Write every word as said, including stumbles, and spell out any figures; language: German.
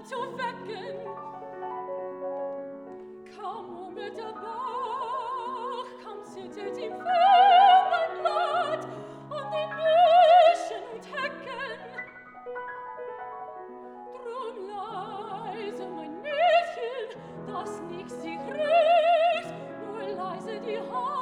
zu wecken. Kaum murmelt der Bach, kaum zittert im fernen Blatt an den Büschen und Hecken. Drum leise, mein Mädchen, dass nicht sich regt, nur leise die Hand